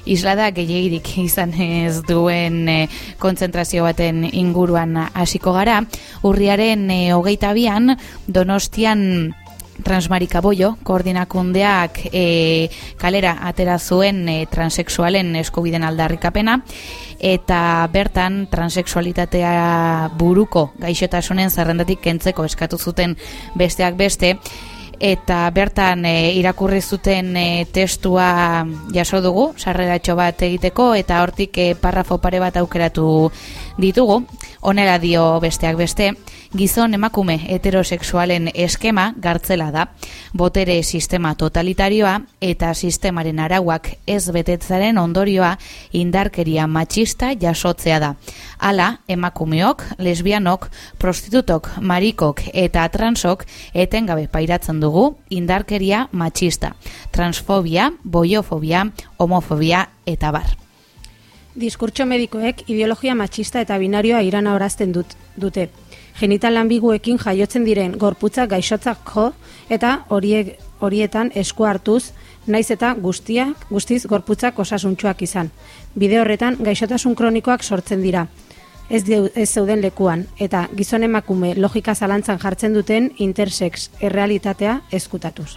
islada gehiagirik izan ez duen kontzentrazio baten inguruan hasiko gara. Urriaren 22an Donostian Transmarika Boio koordinakundeak kalera atera zuen transexualen eskubiden aldarrikapena, eta bertan transexualitatea buruko gaixotasunen zerrendatik kentzeko eskatu zuten besteak beste, eta bertan irakurri zuten testua jaso dugu, sarreratxo bat egiteko, eta hortik parrafo pare bat aukeratu ditugu. Honela dio besteak beste: gizon emakume heterosexualen eskema gartzela da, botere sistema totalitarioa eta sistemaren arauak ez betetzaren ondorioa indarkeria matxista jasotzea da. Hala, emakumeok, lesbianok, prostitutok, marikok eta transok etengabe pairatzen dugu indarkeria matxista, transfobia, boiofobia, homofobia eta bar. Diskurtso medikoek ideologia matxista eta binarioa iranahorazten dute. Genital ambiguekin jaiotzen diren gorputzak gaixotzak jo eta horietan esku hartuz, naiz eta guztiz gorputzak osasuntsuak izan. Bide horretan gaixotasun kronikoak sortzen dira. Ez zeuden lekuan, eta gizon emakume logika zalantzan jartzen duten intersex errealitatea ezkutatuz.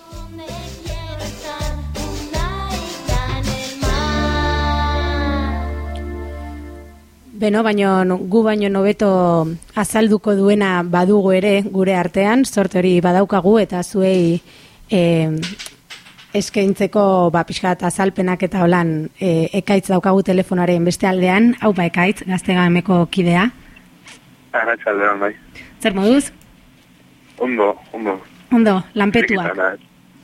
Beno, gu baino nobeto azalduko duena badugu ere gure artean, sorte hori badaukagu, eta zuei eskaintzeko pixkat azalpenak eta holan Ekaitz daukagu telefonaren beste aldean. Hau Ekaitz, Gaztegameko kidea. Arratsaldean, bai. Zer moduz? Ondo, lanpetuak.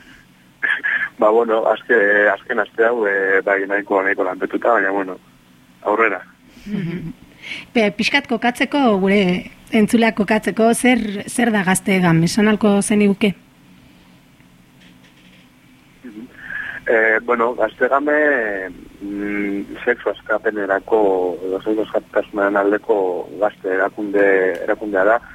Azken aste hau nahiko lanpetuta, baina aurrera. Pixkat kokatzeko, gure entzuleak kokatzeko, zer da Gaztegam? Esan alko zeniguke? Gaztegame sexu askapenerako edo sexu askaptasunaren aldeko gazte erakundea da,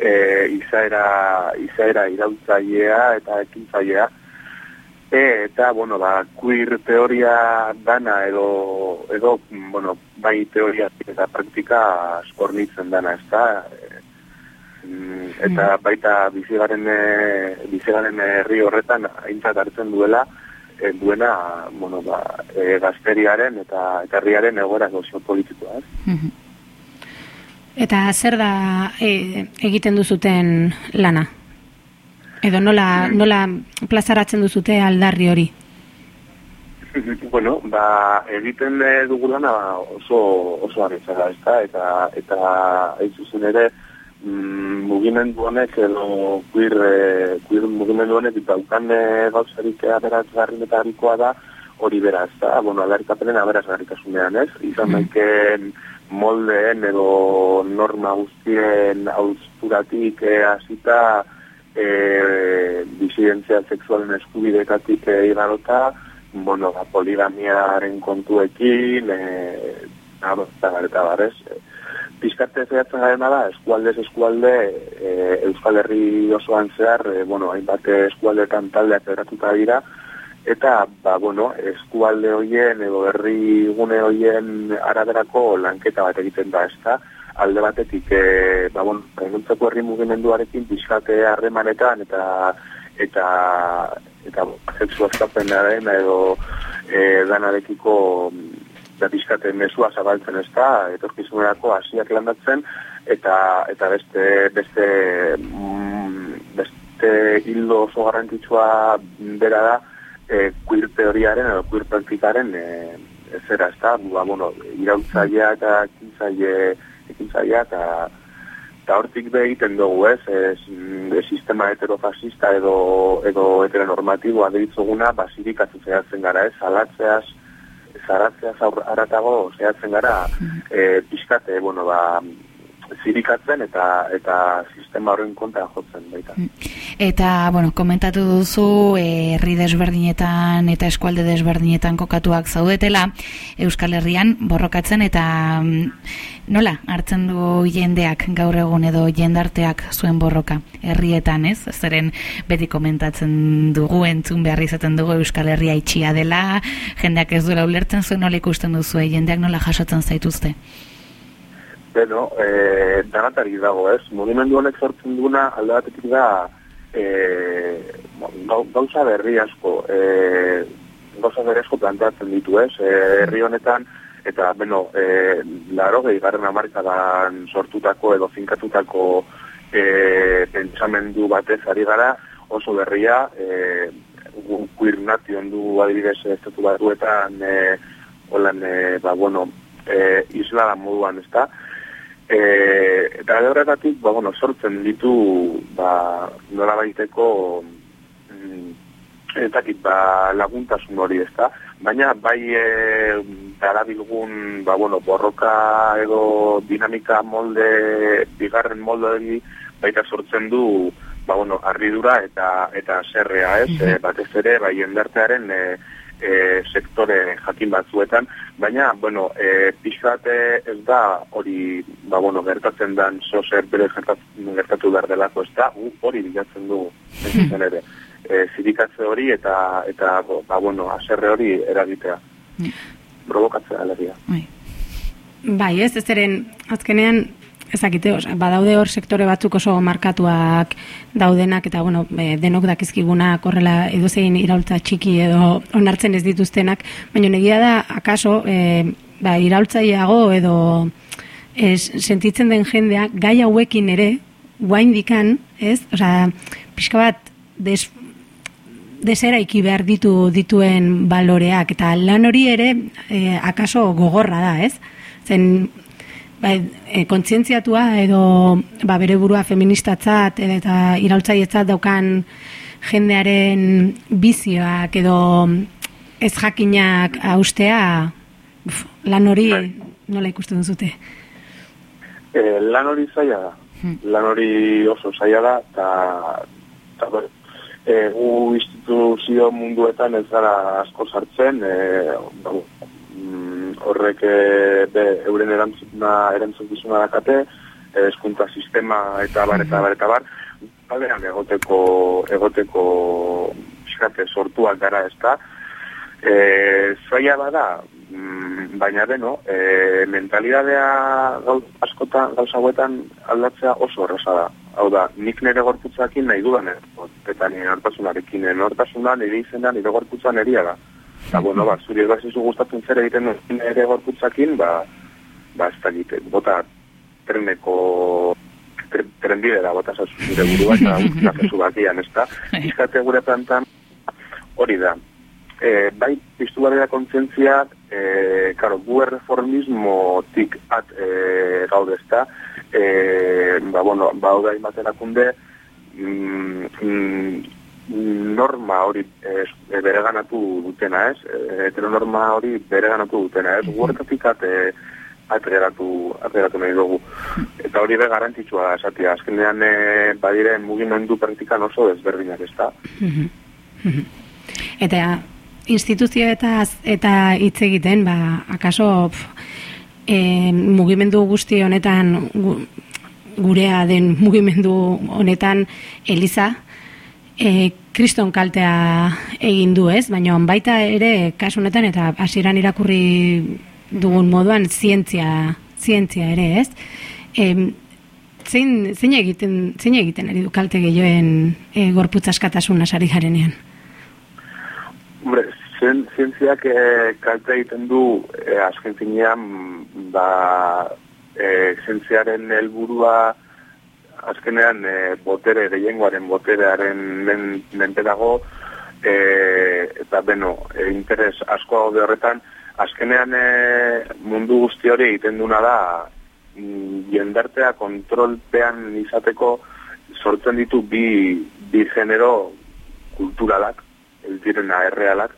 izaera irautzailea eta ekintzailea. Eta, queer teoria dana edo bai teoria eta praktika eskornitzen dana, ez da? Eta baita bizigaren herri horretan aintzat hartzen duena, gazteriaren eta herriaren egoera soziopolitikoa, ez? Eta zer da egiten duzuten lana? Edo nola plazaratzen duzute aldarri hori? Egiten dugulana oso arretxara, eta ez zuzen ere mugimendu honek edo queer mugimendu honek daukan gauzarik aberazgarrienetarikoa da hori beraz, da, aldarrikapenen aberazgarrikasunean, ez? Izan daiken moldeen edo norma guztien hausturatik hasita disidentzia sexualen eskubidekatik igarota, poligamiaren kontuekin, eta barrez. Pizkarte zehatzen garena da, eskualde, Euskal Herri osoan zehar, hainbat eskualdetan taldeak eratuta dira, eta, eskualde hoien edo herri gune hoien araberako lanketa bat egiten da, ez da, alde batetik, gainontzeko herri mugimenduarekin pixkate harremanetan eta sexu askapenaren edo danarekiko pixkate mesua zabaltzen ez da, etorkizunerako hasiak landatzen, eta beste hildo oso garrantzitsua bera da, queer teoriaren edo queer praktikaren zera ez da, irautzailea eta ekintzailea eta hortik egiten dugu, sistema heterofasista edo heteronormatiboa deritzoguna basirikatu zehatzen gara, zaratzeaz aratago zehatzen gara, pixkate, zirikatzen eta sistema horren kontra jotzen baita. Eta, bueno, komentatu duzu, herri desberdinetan eta eskualde desberdinetan kokatuak zaudetela, Euskal Herrian borrokatzen, eta nola hartzen du jendeak gaur egun edo jendarteak zuen borroka herrietan, ez? Zeren beti komentatzen dugu, entzun behar izaten dugu Euskal Herria itxia dela, jendeak ez duela ulertzen, zuen nola ikusten duzu, jendeak nola jasotzen zaituzte? Beno, danatari dago, ez? Mugimendu honek sortzen duna alde batetik da gauza berri asko planteatzen ditu, ez? Herri honetan, eta, beno, 80. hamarkadan sortutako edo finkatutako pentsamendu batez ari gara, oso berria, queer nation du adibidez estatu batuetan, islada moduan, ez da? Eta horretatik, sortzen ditu, nola baiteko, laguntasun hori, ez da? Baina, bai, darabilgun, borroka edo dinamika molde, bigarren molde hori, baita sortzen du, harridura eta zerrea, ez? Batez ere, bai, jendartearen sektore jakin batzuetan, baina, pixkat ez da hori, gertatzen dan zozer bere gertatu behar delako, ez da, hori bilatzen du, ez ere, zirikatze hori eta aserre hori eragitea. Provokatzea alegia. Bai, ez eren, azkenean, ezakite, badaude hor sektore batzuk oso markatuak daudenak, eta, denok dakizkigunak horrela edozein iraultza txiki edo onartzen ez dituztenak, baina negia da, akaso, iraultzaileago edo sentitzen den jendea, gai hauekin ere, guaindikan, ez? Pixka bat, deseraiki behar dituen baloreak, eta lan hori ere, akaso gogorra da, ez? Zen, kontzientziatua edo bere burua feministatzat eta iraultzaietzat daukan jendearen bizioak edo ez jakinak haustea, lan hori nola ikusten duzute? Lan hori zaila da. Lan hori oso zaila da, eta gu instituzio munduetan ez gara asko sartzen, horrek euren erantzukizuna dakate, hezkuntza sistema eta bar, aldean egoteko fiskate sortuak gara ez da. Zaila bada, baina beno, mentalidadea gauza hauetan aldatzea oso horreza da. Hau da, nik nire gorputzakin nahi dudan, eta nire nortasunarekin, nortasuna nire izena nire gorputza neria da. Eta, zuri egazizu gustatzen zer egiten nire gorputzakin, ez da egiten, bota trenbidera, bota zure burua, eta guztiak ezu bakian, ez da. Izkate gure plantan hori da. Bai, piztu barera kontzientzia, gu erreformismotik gaude, ez da. Hau da imaterakunde, norma hori bereganatu dutena, ez? Heteronorma hori bereganatu dutena, ez? Guertatik atgeratu nahi dugu. Eta hori be garrantzitsua da, esatia. Azkenean badiren mugimendu praktikan oso desberdinak, ez da? Eta instituzioetaz eta hitz egiten, akaso mugimendu guzti honetan, gurea den mugimendu honetan, Eliza, kriston kaltea egin du, ez? Baina baita ere kasu honetan eta hasieran irakurri dugun moduan zientzia ere, ez? Zein egiten ari du kalte gehioen gorputz askatasuna sari garenean? Hombre, zientziak kalte egiten du azken finean zientziaren helburua azkenean gehiengoaren boterearen menpe dago, eta interes asko haude horretan, azkenean mundu guzti hori egiten duna da, jendartea kontrolpean izateko sortzen ditu bi genero kulturalak, ez direna errealak,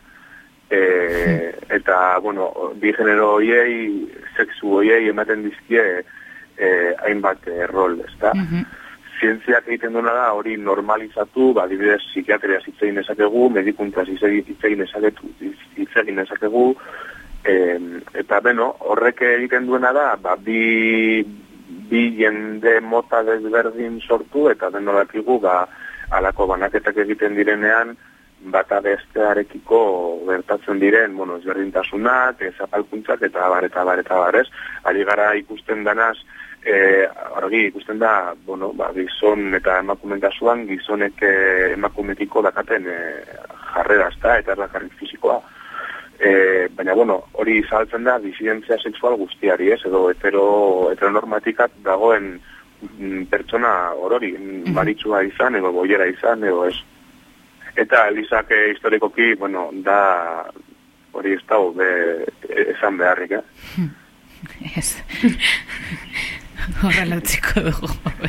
eta, bi genero horiei, sexu horiei ematen dizkie hainbat rol, ezta? zientziak egiten duena da hori normalizatu, adibidez psikiatria hitz egin dezakegu, medikuntzaz hitz egin dezakegu, eta horrek egiten duena da, bi jende mota desberdin sortu, eta denolakigu, alako banaketak egiten direnean, bata bestearekiko gertatzen diren, ezberdintasunak, zapalkuntzak, eta bar, ez? Ari gara ikusten danaz, argi ikusten da, gizon eta emakumen kasuan, gizonek emakumetiko dakaten jarrera, eta erlakarrik fizikoa. Baina, hori zabaltzen da disidentzia sexual guztiari, ez? Edo heteronormatikat dagoen pertsona orori, maritsua izan, edo boiera izan, edo ez. Eta Elizak historikoki, da hori ez dago esan beharrik, Ez. Horrela utziko dugu.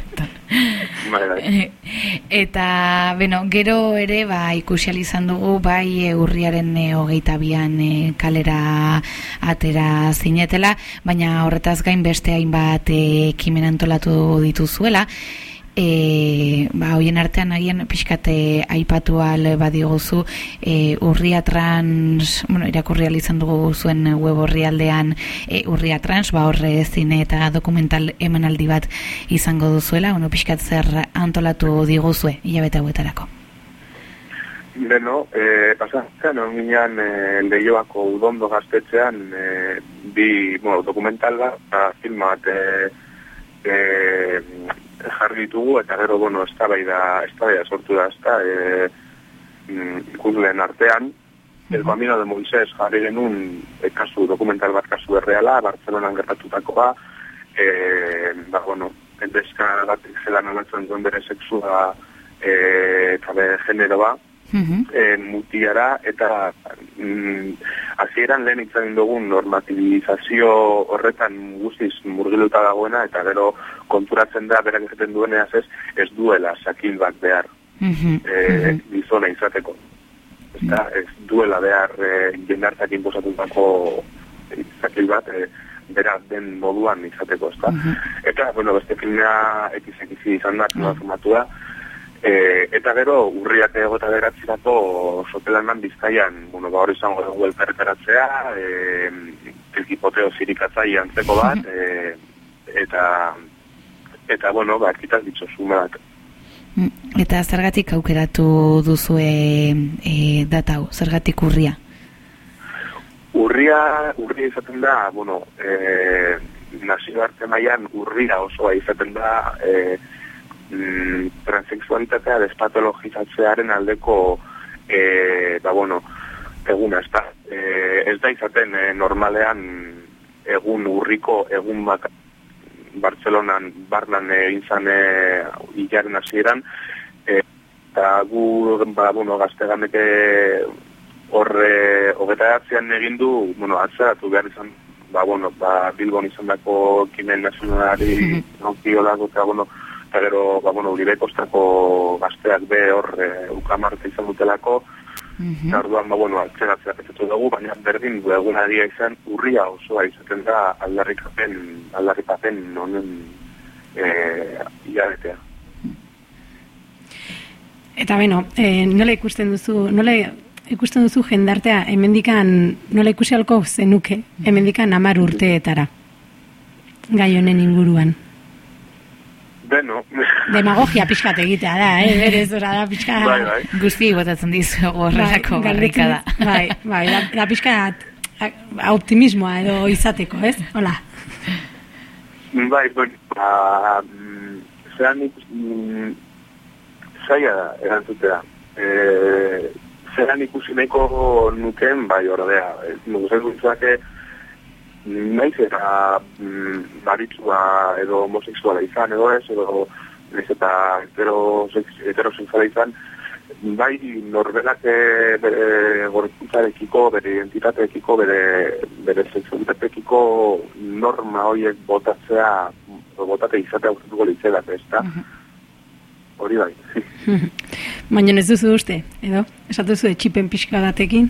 Eta, gero ere, ikusi izan dugu, urriaren 22an kalera atera zinetela, baina horretaz gain beste hainbat ekimen antolatu dituzuela. Hoien artean agian pixkate aipatu al badiguzu urria trans, irakurri izan dugu zuen web orrialdean urria trans, horre zine eta dokumental emanaldi bat izango duzuela, pixkat zer antolatu diguzue hilabete hauetarako. Pasatzen onginan Leioako Udondo gaztetxean bi dokumental bat, film bat jarri ditugu, eta gero, eztabaida sortu da, ikusleen artean, El Camino de Moisés jarri genuen kasu dokumental bat, kasu erreala, Bartzelonan gertatutakoa, endeska bat zelan alatzen duen bere sexua eta bere generoa, mutiara, eta hasieran lehen itzagin dugun normativizazio horretan guztiz murgiluta dagoena, eta gero konturatzen da berak egiten dueneaz ez duela sakil bat behar gizona izateko. Ez duela behar jendartak inposatutako sakil bat berak den moduan izateko. Eta, beste filmea ekiz izan da, formatu da, eta gero, urriak egota beratzerako sotelanan Bizkaian, hori izango dugu elkarretaratzea, elkipoteo zirikatzai antzeko bat, eta arkitaz ditzosume bat. Eta zergatik aukeratu duzue data hau, zergatik urria? Urria izaten da, nazioarte mailan urria osoa izaten da, transexualitatea despatologizatzearen aldeko eguna, ez da izaten normalean egun urriko egun bat Bartzelonan barnan egin zan hilaren hasieran, eta gu gazteganek horre 29an egin du, atzeratu behar izan, Bilbon izan dako kimen nazionalari nokiolako, eta gero, Uribe Kostako gazteak be hor ukamarta izan dutelako, eta orduan, altzeratzea petatu dugu, baina berdin du egunaria izan urria osoa izaten da aldarrikapen honen hilabetea. Eta nola ikusten duzu jendartea, hemendikan, nola ikusi halko zenuke, hemendikan 10 urteetara, gai honen inguruan? Demagogia pixkat egitea da, berez da pixkat... Guzti botatzen dizu horrelako barrikada. Da pixkat optimismoa edo izateko, ez? Hola. Zeran zaila da, erantzutea. Zeran ikusi nahiko nuken, ordea. Muguzen dutzake, naiz eta maritsua edo homosexuala izan edo ez, edo naiz eta heterosexuala izan, norbelak bere gorputzarekiko, bere identitateekiko, bere sexualitateekiko norma horiek botate izatea gustatuko litzelak, ez da? Hori bai. Baina ez duzu uste, edo? Esatu zu etxipen pixka batekin?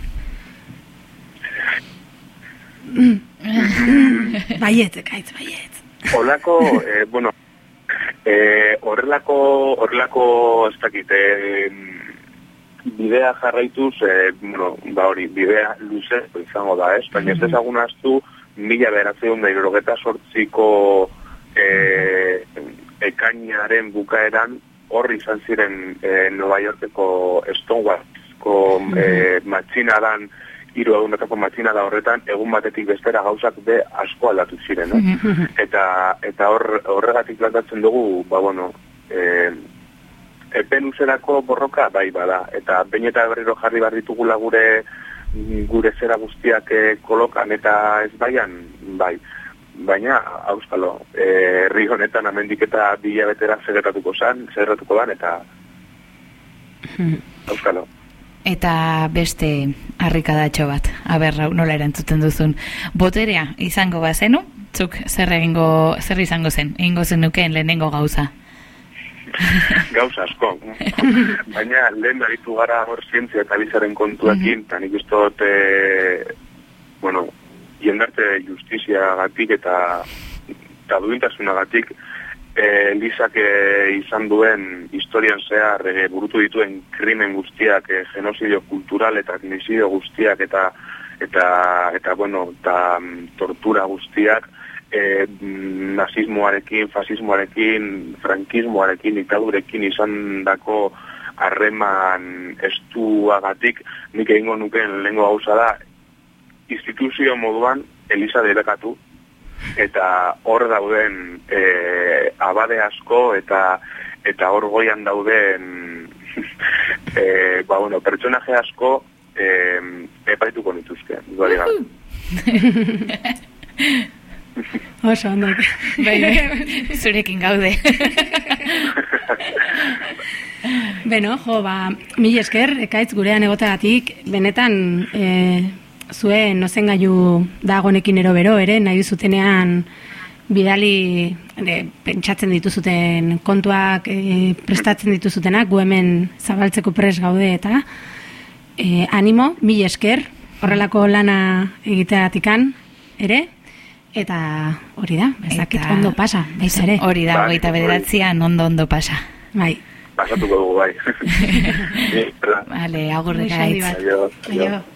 Baiet. Olako, Horrelako ez dakit, bidea jarraituz, bidea luze izango da, ez? Baina ez ezagun aztu, 1998ko ekainaren bukaeran horri izan ziren Nova Yorkeko Stonewallko matxinadan, 3 egunetako matxinada horretan, egun batetik bestera gauzak be asko aldatu ziren. Eta horregatik plantatzen dugu, epe luzerako borroka bai bada, eta behin eta berriro jarri behar ditugula gure zera guztiak kolokan eta ez baian, bai. Baina, auskalo, herri honetan amendik eta 2 hilabetera zerratuko dan, eta auskalo. Eta beste harrikadatxo bat, nola erantzuten duzun. Boterea izango bazenu, zuk zer izango zen, egingo zenukeen lehenengo gauza? Gauza asko. Baina lehen baritu gara hor zientzia eta bizaren kontuekin, eta nik ustot, jendarte justiziagatik eta duintasunagatik Elizak izan duen historian zehar burutu dituen krimen guztiak, genozidio kultural eta etnizidio guztiak eta tortura guztiak, nazismoarekin, fasismoarekin, frankismoarekin, diktadurekin izandako harreman estuagatik, nik egingo nukeen lehengo gauza da, instituzio moduan Eliza debekatu, eta hor dauden abade asko eta hor goian dauden pertsonaje asko epaituko nituzke. Oso, ondo. Zurekin gaude. Beno, mila esker, ekaitz gurean egoteagatik, benetan zuen nozengailu dagonekin erobero, nahi duzutenean bidali pentsatzen dituzuten kontuak prestatzen dituzutenak, gu hemen zabaltzeko pres gaude eta animo, mila esker, horrelako lana egiteatikan ere, eta hori da, bezakit ondo pasa, baiz ere. Hori da, 29an ondo pasa. Bai. Pasatuko dugu, bai. Vale, agurrek aitz. Aio.